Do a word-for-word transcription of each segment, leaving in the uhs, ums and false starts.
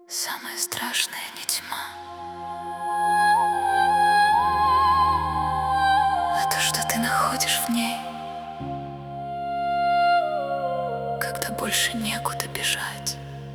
Самое страшное не тьма, а то, что ты находишь в ней, когда больше некуда бежать.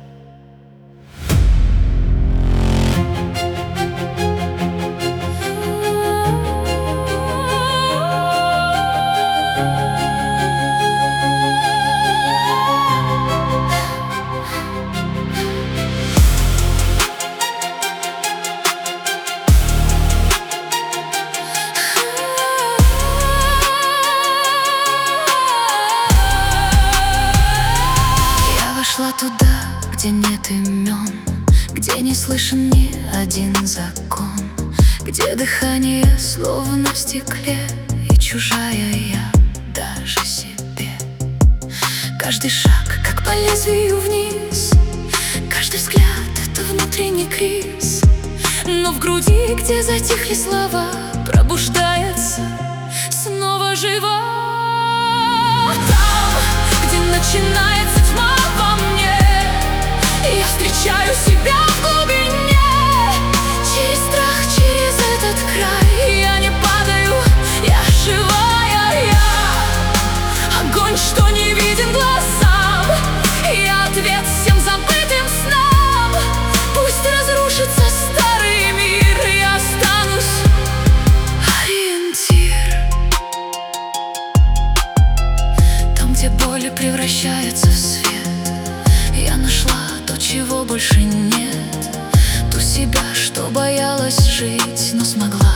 Шла туда, где нет имен, где не слышен ни один закон, где дыхание словно в стекле и чужая я даже себе. Каждый шаг, как по лезвию вниз, каждый взгляд — это внутренний криз. Но в груди, где затихли слова, пробуждается снова жива. Там, где начинается тьма во мне, я встречаю себя в глубине. Через страх, через этот край я не падаю, я живая я. Огонь, что не виден глазам, я ответ всем забытым снам. Пусть разрушится старый мир, я останусь ориентир. Там, где боли превращаются в свет, я нашла то, чего больше нет, ту себя, что боялась жить, но смогла